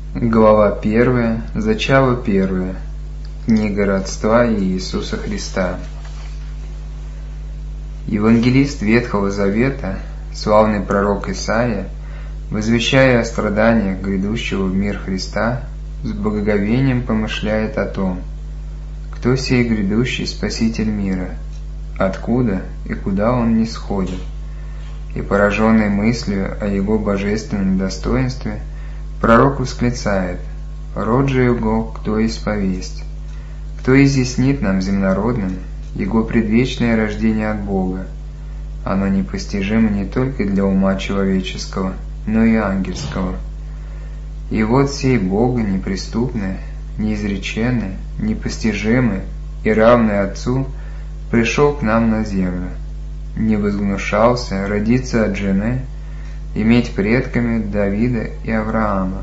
Глава 1, Зачало 1. Книга родства Иисуса Христа. Евангелист Ветхого Завета, славный пророк Исаия, возвещая о страданиях грядущего в мир Христа, с благоговением помышляет о том, кто сей грядущий Спаситель мира, откуда и куда он нисходит, и, пораженный мыслью о его божественном достоинстве, пророк восклицает: «Род же его кто исповесть? Кто изъяснит нам земнородным его предвечное рождение от Бога? Оно непостижимо не только для ума человеческого, но и ангельского. И вот сей Бога неприступный, неизреченный, непостижимый и равный Отцу пришел к нам на землю, не возгнушался родиться от жены, иметь предками Давида и Авраама.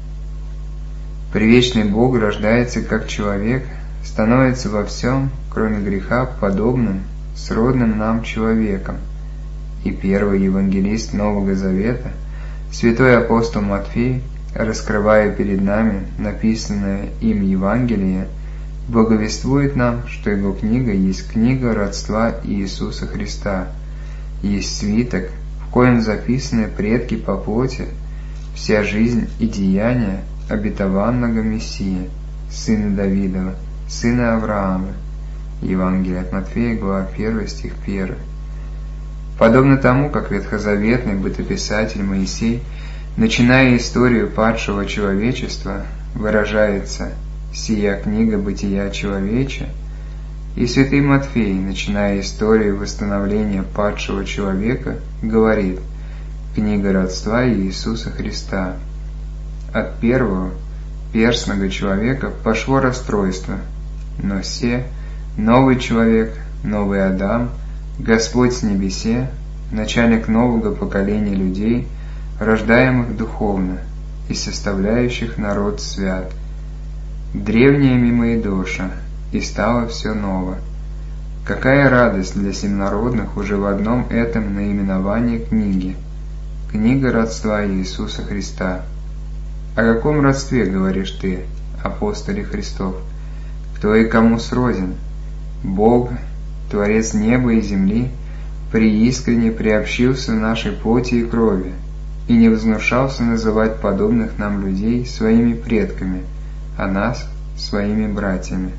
Привечный Бог рождается как человек, становится во всем, кроме греха, подобным, сродным нам человеком». И первый евангелист Нового Завета, святой апостол Матфей, раскрывая перед нами написанное им Евангелие, благовествует нам, что его книга есть книга родства Иисуса Христа, есть свиток, в коем записаны предки по плоти, вся жизнь и деяния обетованного Мессии, сына Давидова, сына Авраама. Евангелие от Матфея, глава 1, стих 1. Подобно тому, как ветхозаветный бытописатель Моисей, начиная историю падшего человечества, выражается: «Сия книга бытия человеча», и святый Матфей, начиная историю восстановления падшего человека, говорит: «Книга родства Иисуса Христа». От первого, перстного человека пошло расстройство, но се, новый человек, новый Адам, Господь с небесе, начальник нового поколения людей, рождаемых духовно и составляющих народ свят. Древнее мимо идоша, и стало все ново. Какая радость для земнородных уже в одном этом наименовании книги. Книга родства Иисуса Христа. О каком родстве говоришь ты, апостоле Христов? Кто и кому сроден? Бог, Творец неба и земли, преискренне приобщился нашей плоти и крови и не возгнушался называть подобных нам людей своими предками, а нас своими братьями.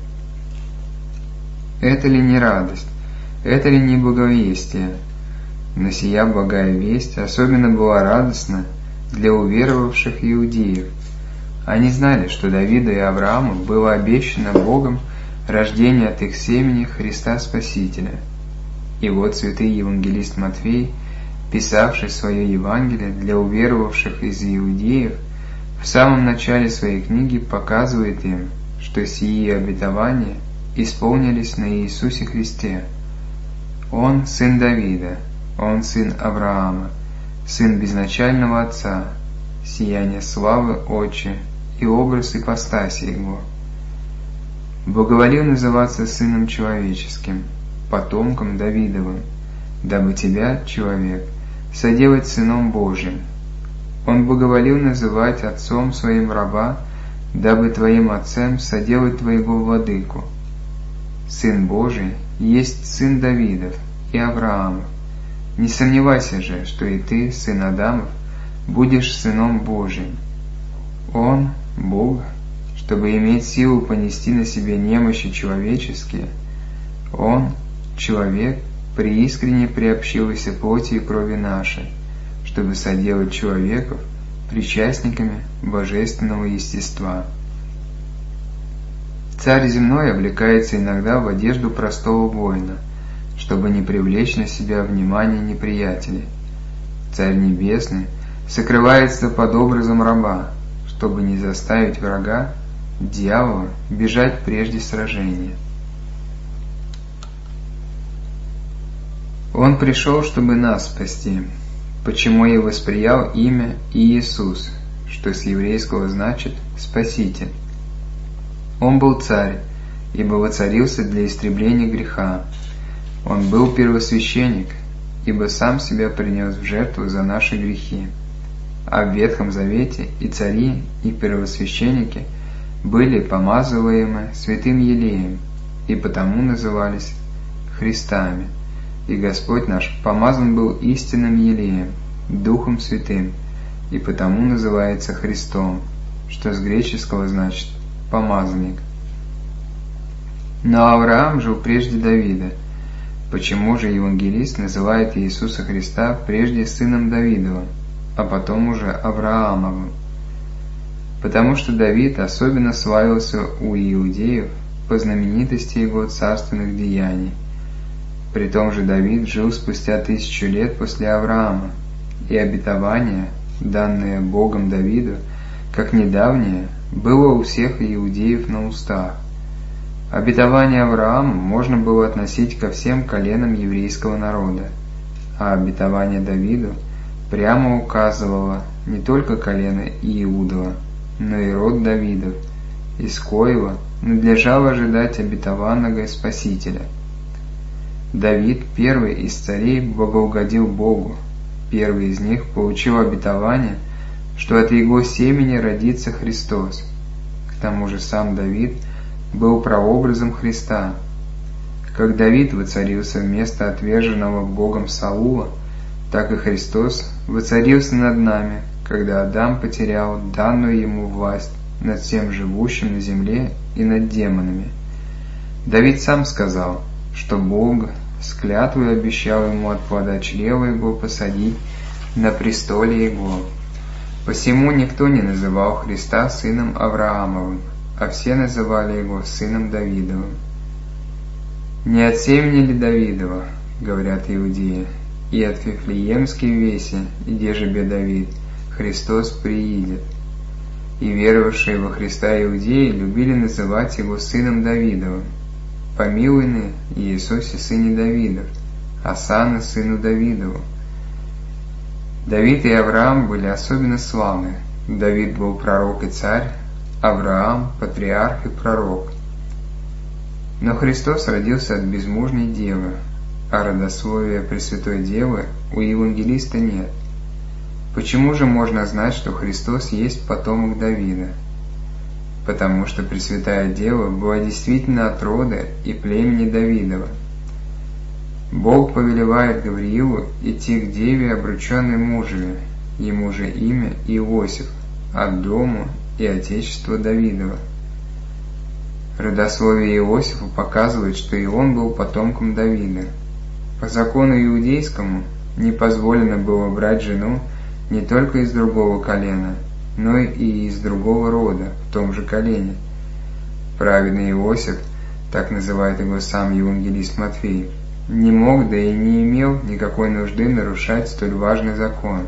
Это ли не радость? Это ли не благовестие? Но сия благая весть особенно была радостна для уверовавших иудеев. Они знали, что Давиду и Аврааму было обещано Богом рождение от их семени Христа Спасителя. И вот святый евангелист Матфей, писавший свое Евангелие для уверовавших из иудеев, в самом начале своей книги показывает им, что сии обетования исполнились на Иисусе Христе. Он сын Давида, он сын Авраама, сын безначального Отца, сияние славы Отче и образ ипостаси Его. Благоволил называться Сыном Человеческим, потомком Давидовым, дабы тебя, человек, соделать Сыном Божьим. Он благоволил называть Отцом своим раба, дабы твоим Отцем соделать твоего владыку. Сын Божий есть сын Давидов и Авраамов. Не сомневайся же, что и ты, сын Адамов, будешь сыном Божиим. Он, Бог, чтобы иметь силу понести на себе немощи человеческие, Он, человек, преискренне приобщился плоти и крови нашей, чтобы соделать человеков причастниками божественного естества. Царь земной облекается иногда в одежду простого воина, чтобы не привлечь на себя внимание неприятелей. Царь небесный сокрывается под образом раба, чтобы не заставить врага, дьявола, бежать прежде сражения. Он пришел, чтобы нас спасти, почему и восприял имя Иисус, что с еврейского значит «Спаситель». Он был царь, ибо воцарился для истребления греха. Он был первосвященник, ибо сам себя принес в жертву за наши грехи. а в Ветхом Завете и цари, и первосвященники были помазываемы святым елеем, и потому назывались Христами. И Господь наш помазан был истинным елеем, Духом Святым, и потому называется Христом, что с греческого значит «помазанник». Но Авраам жил прежде Давида. Почему же евангелист называет Иисуса Христа прежде сыном Давидовым, а потом уже Авраамовым? Потому что Давид особенно славился у иудеев по знаменитости его царственных деяний. При том же Давид жил спустя 1000 лет после Авраама, и обетование, данное Богом Давиду, как недавнее, было у всех иудеев на устах. Обетование Аврааму можно было относить ко всем коленам еврейского народа, а обетование Давиду прямо указывало не только колено Иудова, но и род Давидов, из коего надлежало ожидать обетованного Спасителя. Давид, первый из царей, богоугодил Богу. Первый из них получил обетование, что от его семени родится Христос. К тому же сам Давид был прообразом Христа. Как Давид воцарился вместо отверженного Богом Саула, так и Христос воцарился над нами, когда Адам потерял данную ему власть над всем живущим на земле и над демонами. Давид сам сказал, что Бог с клятвой обещал ему от плода чрева его посадить на престоле его. Посему никто не называл Христа сыном Авраамовым, а все называли его сыном Давидовым. «Не от семени ли Давидова, — говорят иудеи, — и от Вифлеемской веси, где же бе Давид, Христос приидет». И веровавшие во Христа иудеи любили называть его сыном Давидовым. «Помилуйны Иисусе сыне Давидов, осанна сыну Давидову». Давид и Авраам были особенно славны. Давид был пророк и царь, Авраам – патриарх и пророк. Но Христос родился от безмужней девы, а родословия Пресвятой Девы у евангелиста нет. Почему же можно знать, что Христос есть потомок Давида? Потому что Пресвятая Дева была действительно от рода и племени Давидова. Бог повелевает Гавриилу идти к деве, обрученной мужеве, ему же имя Иосиф, от дому и отечества Давидова. Родословие Иосифа показывает, что и он был потомком Давида. По закону иудейскому не позволено было брать жену не только из другого колена, но и из другого рода в том же колене. Праведный Иосиф, так называет его сам евангелист Матфей, не мог, да и не имел никакой нужды нарушать столь важный закон.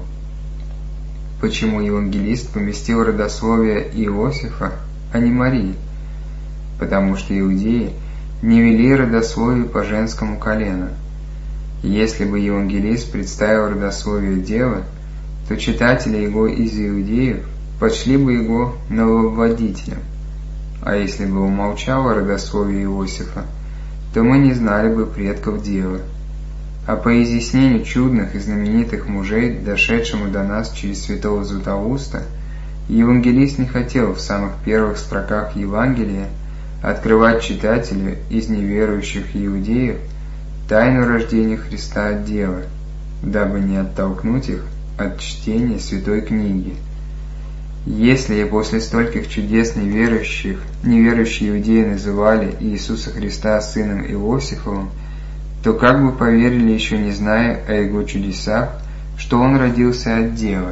Почему евангелист поместил родословие Иосифа, а не Марии? Потому что иудеи не вели родословие по женскому колену. Если бы евангелист представил родословие девы, то читатели его из иудеев почли бы его нововводителем. А если бы умолчал о родословии Иосифа, то мы не знали бы предков девы. А по изъяснению чудных и знаменитых мужей, дошедшему до нас через святого Златоуста, евангелист не хотел в самых первых строках Евангелия открывать читателю из неверующих иудеев тайну рождения Христа от Девы, дабы не оттолкнуть их от чтения святой книги. Если и после стольких чудес неверующие иудеи называли Иисуса Христа сыном Иосифовым, то как бы поверили, еще не зная о его чудесах, что он родился от Девы?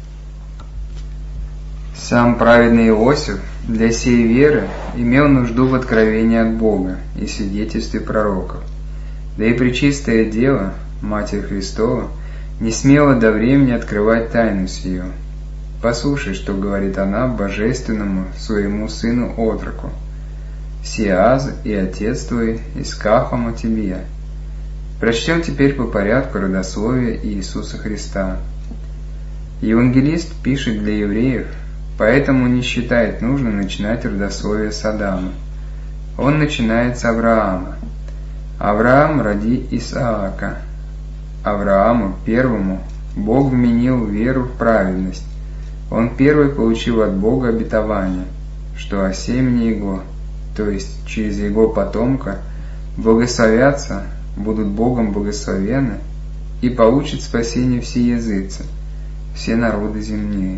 Сам праведный Иосиф для сей веры имел нужду в откровении от Бога и свидетельстве пророков. Да и Пречистая Дева, Матерь Христова, не смела до времени открывать тайну сию. Послушай, что говорит она божественному своему сыну отроку: «Сиаз и отец твой искахом о тебе». Прочтем теперь по порядку родословие Иисуса Христа. Евангелист пишет для евреев, поэтому не считает нужным начинать родословие с Адама. Он начинает с Авраама. «Авраам, роди Исаака». Аврааму первому Бог вменил веру в праведность, Он первый получил от Бога обетование, что о семени Его, то есть через Его потомка, благословятся, будут Богом благословенны и получат спасение все языцы, все народы земные.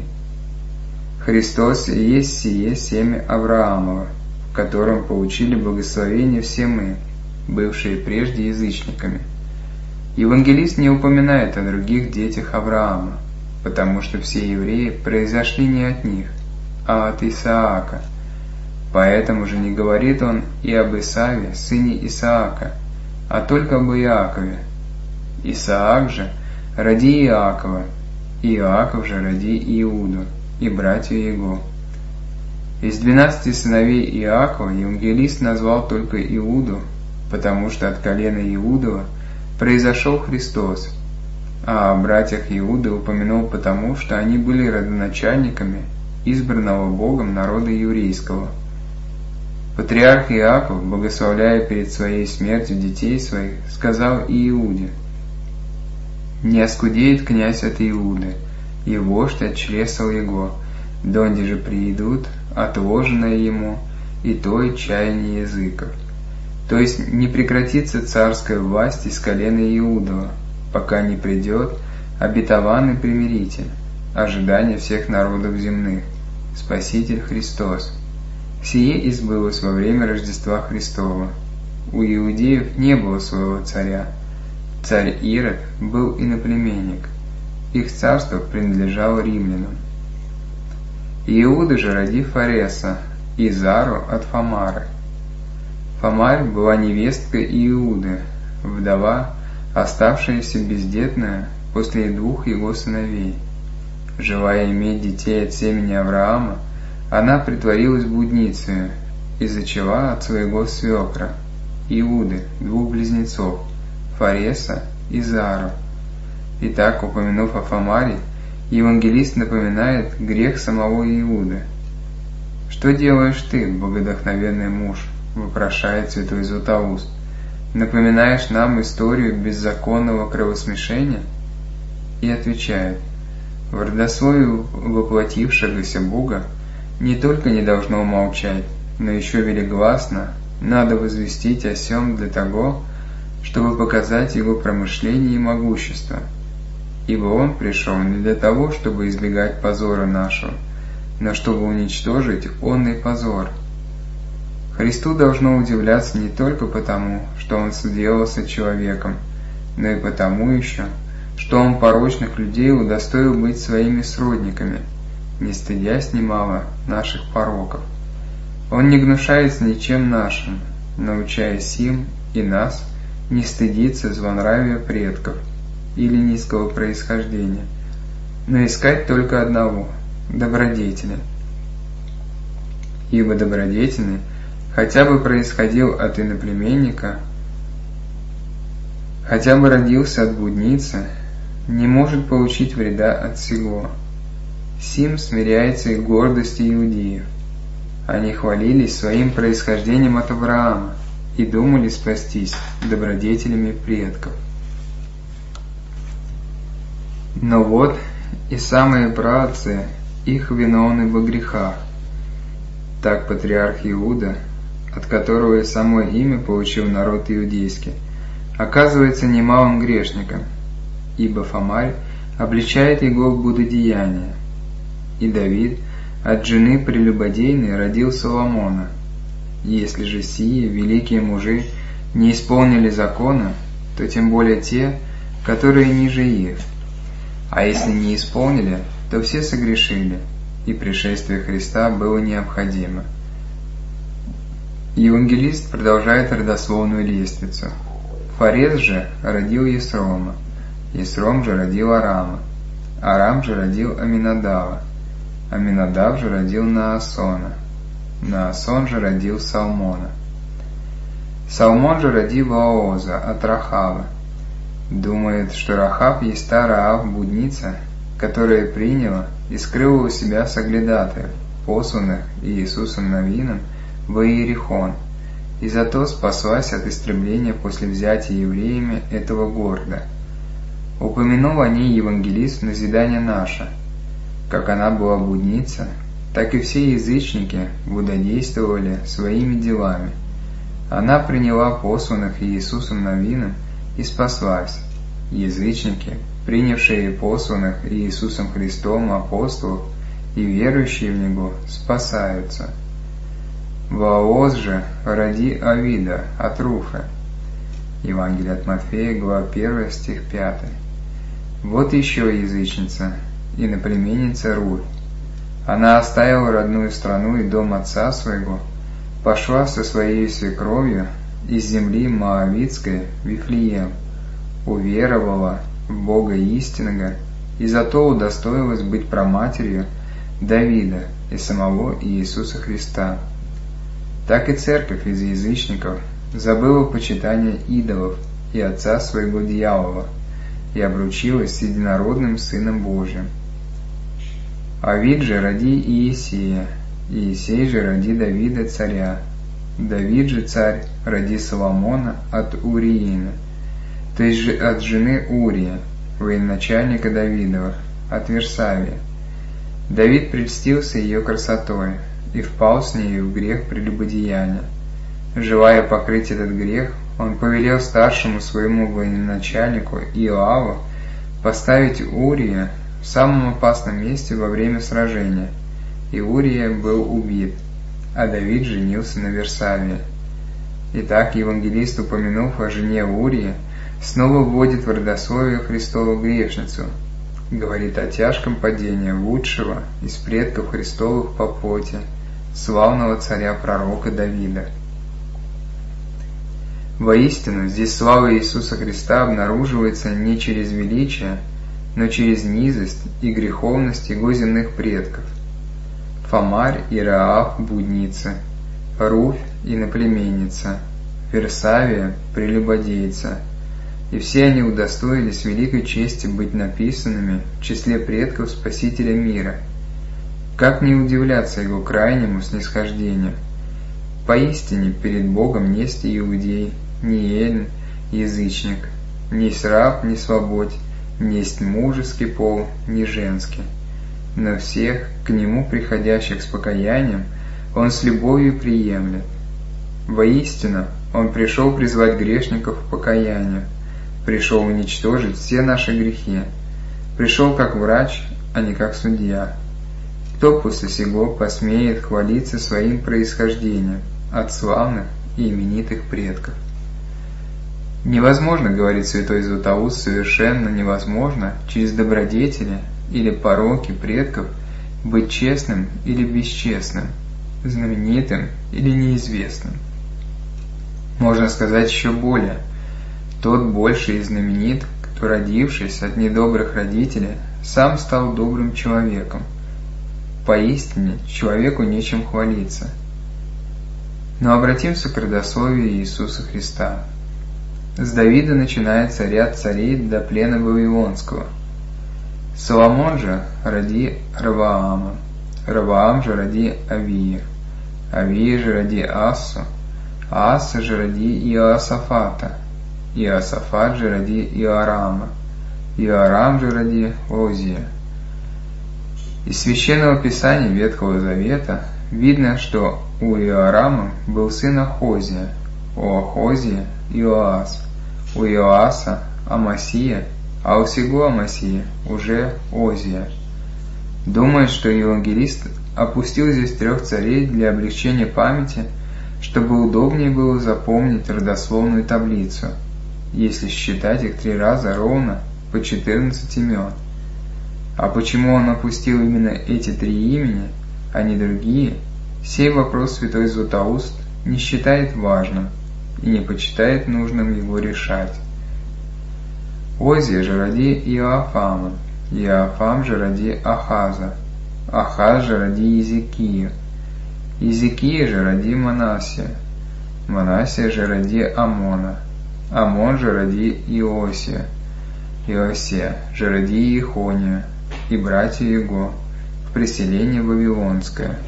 Христос и есть сие семя Авраамова, в котором получили благословение все мы, бывшие прежде язычниками. Евангелист не упоминает о других детях Авраама, потому что все евреи произошли не от них, а от Исаака. Поэтому же не говорит он и об Исаве, сыне Исаака, а только об Иакове. Исаак же роди Иакова, Иаков же роди Иуду и братью его. Из 12 сыновей Иакова евангелист назвал только Иуду, потому что от колена Иудова произошел Христос, а о братьях Иуды упомянул потому, что они были родоначальниками избранного Богом народа еврейского. Патриарх Иаков, благословляя перед своей смертью детей своих, сказал Иуде: «Не оскудеет князь от Иуды, и вождь от чресла его, донде же приидут отложенное ему, и то и чаяние языков». То есть не прекратится царская власть из колена Иудова, пока не придет обетованный примиритель, ожидание всех народов земных, Спаситель Христос. Сие избылось во время Рождества Христова. У иудеев не было своего царя. Царь Ирод был иноплеменник. Их царство принадлежало римлянам. Иуда же роди Фареса, и Зару от Фамары. Фамарь была невесткой Иуды, вдова, оставшаяся бездетная после 2 его сыновей. Желая иметь детей от семени Авраама, она притворилась блудницей и зачала от своего свекра, Иуды, 2 близнецов, Фареса и Зару. Итак, упомянув о Фамаре, евангелист напоминает грех самого Иуды. «Что делаешь ты, богодохновенный муж?» – вопрошает святой Златоуст. «Напоминаешь нам историю беззаконного кровосмешения?» И отвечает: «В родословии воплотившегося Бога не только не должно молчать, но еще велигласно надо возвестить о сем для того, чтобы показать его промышление и могущество. Ибо он пришел не для того, чтобы избегать позора нашего, но чтобы уничтожить онный позор». Христу должно удивляться не только потому, что он соделался человеком, но и потому еще, что он порочных людей удостоил быть своими сродниками, не стыдясь немало наших пороков. Он не гнушается ничем нашим, научаясь им и нас не стыдиться злонравия предков или низкого происхождения, но искать только одного – добродетели. Ибо добродетельный хотя бы происходил от иноплеменника, хотя бы родился от блудницы, не может получить вреда от сего. Сим смиряется и гордость иудеев. Они хвалились своим происхождением от Авраама и думали спастись добродетелями предков. Но вот и самые праотцы их виновны во грехах. Так патриарх Иуда, от которого и само имя получил народ иудейский, оказывается немалым грешником, ибо Фамарь обличает его в блудодеяние. И Давид от жены прелюбодейной родил Соломона. Если же сии великие мужи не исполнили закона, то тем более те, которые ниже их. А если не исполнили, то все согрешили, и пришествие Христа было необходимо. Евангелист продолжает родословную лестницу. Фарес же родил Есрома, Есром же родил Арама, Арам же родил Аминадава, Аминадав же родил Наасона, Наасон же родил Салмона. Салмон же родил Вооза от Рахава. Думает, что Рахав есть та Раав блудница, которая приняла и скрыла у себя соглядатаев, посланных Иисусом Навином в Иерихон, и зато спаслась от истребления после взятия евреями этого города. Упомянул о ней евангелист в назидание наше. Как она была блудница, так и все язычники блудодействовали своими делами. Она приняла посланных Иисусом новинам и спаслась. Язычники, принявшие посланных Иисусом Христом апостолов и верующие в Него, спасаются. Ваоз же роди Авида от Руфа. Евангелие от Матфея, глава 1, стих 5. Вот еще язычница, иноплеменница Руфь. Она оставила родную страну и дом отца своего, пошла со своей свекровью из земли Моавитской в Вифлеем, уверовала в Бога истинного и зато удостоилась быть праматерью Давида и самого Иисуса Христа. Так и церковь из язычников забыла почитание идолов и отца своего дьявола и обручилась с единородным Сыном Божиим. Авид же роди Иисея, Иисей же роди Давида царя, Давид же царь роди Соломона от Уриина, то есть от жены Урия, военачальника Давидова, от Версавия. Давид прельстился ее красотой и впал с нею в грех прелюбодеяния. Желая покрыть этот грех, он повелел старшему своему военачальнику Иоаву поставить Урия в самом опасном месте во время сражения, и Урия был убит, а Давид женился на Версавии. Итак, евангелист, упомянув о жене Урии, снова вводит в родословие Христову грешницу, говорит о тяжком падении лучшего из предков Христовых по плоти, славного царя-пророка Давида. Воистину, здесь слава Иисуса Христа обнаруживается не через величие, но через низость и греховность Его земных предков. Фомарь и Раав – блудница, Руфь – иноплеменница, Версавия – прелюбодейца, и все они удостоились великой чести быть написанными в числе предков Спасителя мира. Как не удивляться Его крайнему снисхождению? Поистине перед Богом несть иудей, ни эллин, язычник, несть раб, ни свободь, несть мужеский пол, ни женский. Но всех, к Нему приходящих с покаянием, Он с любовью приемлет. Воистину, Он пришел призвать грешников к покаянию, пришел уничтожить все наши грехи, пришел как врач, а не как судья. Кто после сего посмеет хвалиться своим происхождением от славных и именитых предков? Невозможно, говорит святой Златоуст, совершенно невозможно через добродетели или пороки предков быть честным или бесчестным, знаменитым или неизвестным. Можно сказать еще более: тот больше и знаменит, кто, родившись от недобрых родителей, сам стал добрым человеком. Поистине, человеку нечем хвалиться. Но обратимся к родословию Иисуса Христа. С Давида начинается ряд царей до плена Вавилонского. Соломон же роди Раваама, Раваам же роди Авия, Авия же роди Ассу, Аасса же роди Иоасафата, Иоасафат же роди Иорама, Иорам же роди Озия. Из Священного Писания Ветхого Завета видно, что у Иорама был сын Ахозия, у Ахозия – Иоас, у Иоаса – Амасия, а у сего Амасия уже Озия. Думает, что евангелист опустил здесь 3 царей для облегчения памяти, чтобы удобнее было запомнить родословную таблицу, если считать их 3 раза ровно по 14 имен. А почему он опустил именно эти 3 имени, а не другие, сей вопрос святой Златоуст не считает важным и не почитает нужным его решать. Озия же роди Иоафама, Иоафам же роди Ахаза, Ахаз же роди Иезекию, Иезекия же роди Манассия, Манассия же роди Амона, Амон же роди Иосия, Иосия же роди Иехонию и братья его в преселение Вавилонское.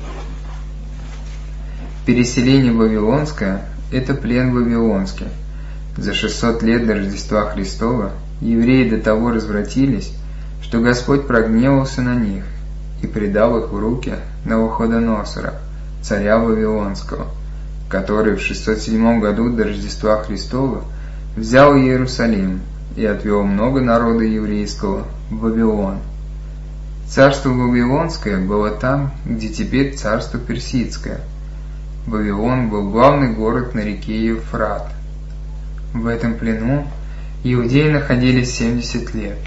Переселение Вавилонское – это плен Вавилонский. За 600 лет до Рождества Христова евреи до того развратились, что Господь прогневался на них и предал их в руки Навуходоносора, царя Вавилонского, который в 607 году до Рождества Христова взял Иерусалим и отвел много народа еврейского в Вавилон. Царство Вавилонское было там, где теперь царство Персидское. Вавилон был главный город на реке Евфрат. В этом плену иудеи находились 70 лет.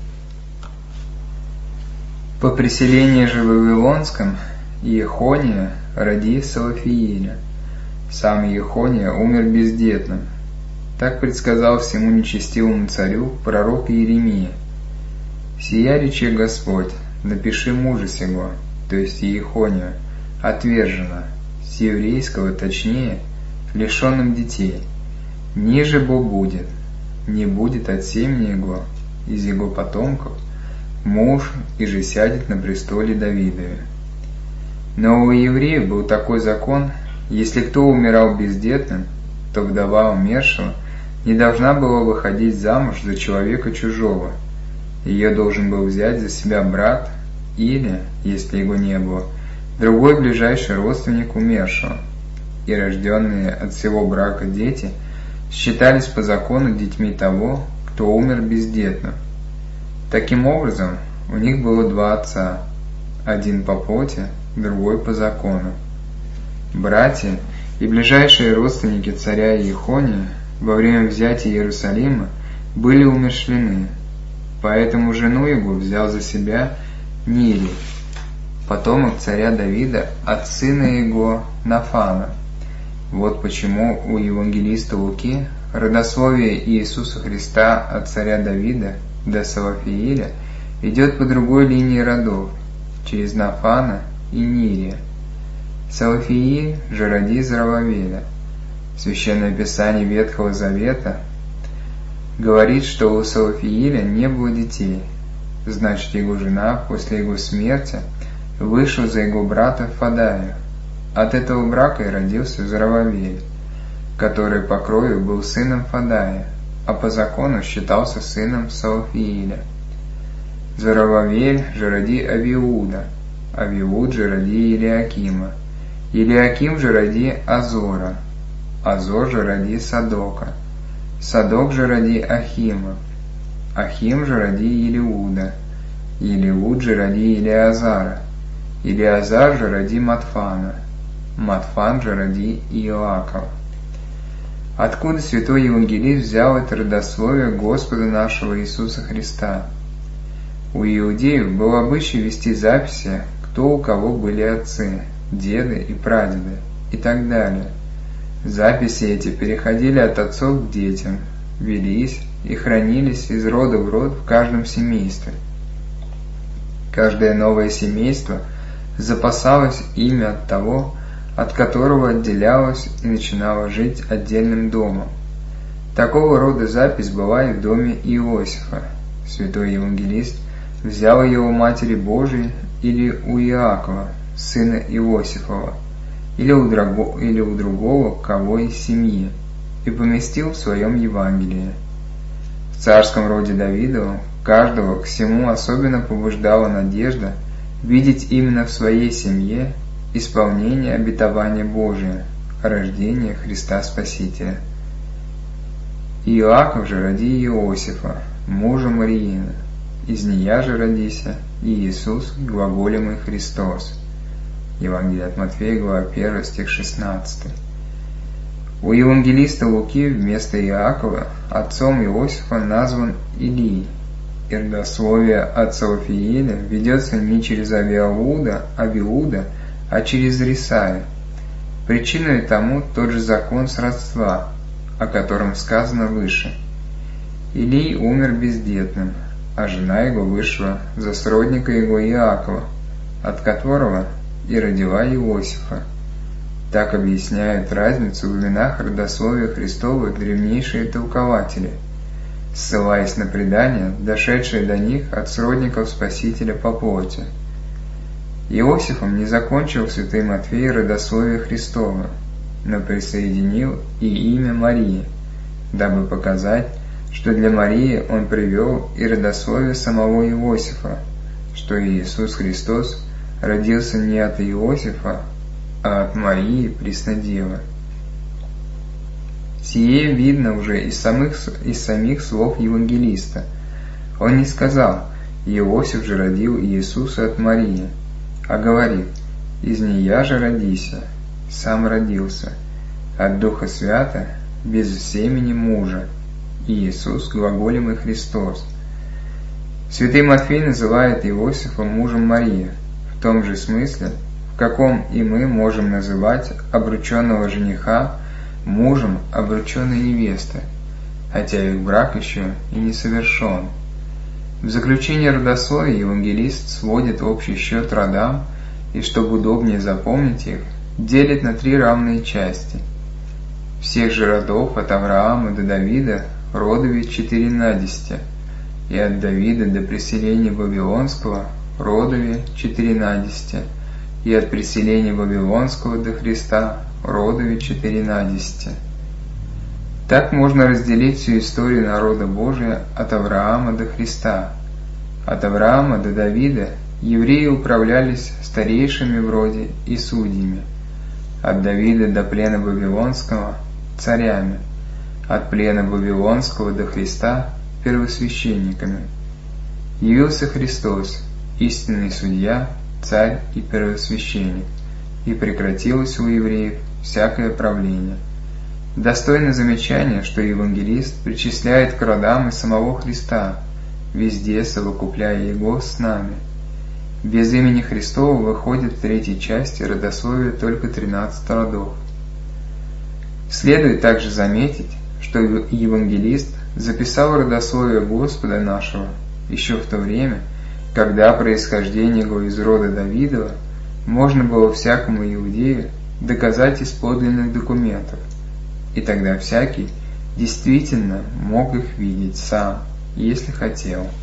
По преселении же Вавилонском Иехония родил Салафииля. Сам Иехония умер бездетным. Так предсказал всему нечестивому царю пророк Иеремия. «Сия рече Господь, напиши мужа сего, то есть Иехонию, отверженно, с еврейского точнее, лишенным детей. Ниже Бо будет, не будет от семени его, из его потомков, муж, и же сядет на престоле Давидове». Но у евреев был такой закон: если кто умирал бездетным, то вдова умершего не должна была выходить замуж за человека чужого. Ее должен был взять за себя брат или, если его не было, другой ближайший родственник умершего. И рожденные от всего брака дети считались по закону детьми того, кто умер бездетным. Таким образом, у них было два отца, один по плоти, другой по закону. Братья и ближайшие родственники царя Иехония во время взятия Иерусалима были умерщвлены, поэтому жену его взял за себя Нирий, потомок царя Давида от сына его Нафана. Вот почему у евангелиста Луки родословие Иисуса Христа от царя Давида до Салафииля идет по другой линии родов, через Нафана и Нирия. Салафииль же роди Зоровавеля. Священное Писание Ветхого Завета говорит, что у Салафииля не было детей, значит, его жена после его смерти вышла за его брата Фадая. От этого брака и родился Зоровавель, который по крови был сыном Фадая, а по закону считался сыном Салафииля. Зоровавель же роди Авиуда, Авиуд же роди Илиакима, Илиаким же роди Азора, Азор же роди Садока, Садок же роди Ахима, Ахим же роди Елиуда, Елиуд же роди Илиазара, Илиазар же роди Матфана, Матфан же роди Иоакова. Откуда святой евангелист взял это родословие Господа нашего Иисуса Христа? У иудеев был обычай вести записи, кто у кого были отцы, деды и прадеды, и так далее. Записи эти переходили от отцов к детям, велись и хранились из рода в род в каждом семействе. Каждое новое семейство запасалось имя от того, от которого отделялось и начинало жить отдельным домом. Такого рода запись была и в доме Иосифа. Святой евангелист взял ее у Матери Божией или у Иакова, сына Иосифова, или у другого кого из семьи, и поместил в своем Евангелии. В царском роде Давидовом каждого к всему особенно побуждала надежда видеть именно в своей семье исполнение обетования Божия о рождении Христа Спасителя. Иоаков же роди Иосифа, мужа Мариина, из нея же родися и Иисус, глаголемый Христос. Евангелие от Матфея, глава 1, стих 16. У евангелиста Луки вместо Иакова отцом Иосифа назван Илий. И родословие от Салафииля ведется не через Авиуда, а через Рисая. Причиной тому тот же закон сродства, о котором сказано выше. Илий умер бездетным, а жена его вышла за сродника его Иакова, от которого и родила Иосифа. Так объясняют разницу в именах родословия Христова древнейшие толкователи, ссылаясь на предания, дошедшие до них от сродников Спасителя по плоти. Иосифом не закончил святой Матфей родословие Христова, но присоединил и имя Марии, дабы показать, что для Марии он привел и родословие самого Иосифа, что Иисус Христос родился не от Иосифа, а от Марии Преснодевы. Сие видно уже из самих слов евангелиста. Он не сказал: «Иосиф же родил Иисуса от Марии», а говорит: «Из нея же родися, сам родился, от Духа Свята, без семени мужа, Иисус глаголемый Христос». Святый Матфей называет Иосифа мужем Марии, в том же смысле, в каком и мы можем называть обрученного жениха мужем обрученной невесты, хотя их брак еще и не совершен. В заключение родословия евангелист сводит общий счет родам и, чтобы удобнее запомнить их, делит на 3 равные части. Всех же родов от Авраама до Давида родове 4 надесятя, и от Давида до преселения Вавилонского родове 4 надесятя, и от преселения Вавилонского до Христа родове 4 надесятя. Так можно разделить всю историю народа Божия от Авраама до Христа. От Авраама до Давида евреи управлялись старейшими вроде и судьями, от Давида до плена Вавилонского – царями, от плена Вавилонского до Христа – первосвященниками. Явился Христос, истинный судья, царь и первосвященник, и прекратилось у евреев всякое правление. Достойно замечания, что евангелист причисляет к родам и самого Христа, везде совокупляя Его с нами. Без имени Христова выходит в 3 части родословия только 13 родов. Следует также заметить, что евангелист записал родословие Господа нашего еще в то время, когда происхождение его из рода Давидова можно было всякому иудею доказать из подлинных документов, и тогда всякий действительно мог их видеть сам, если хотел.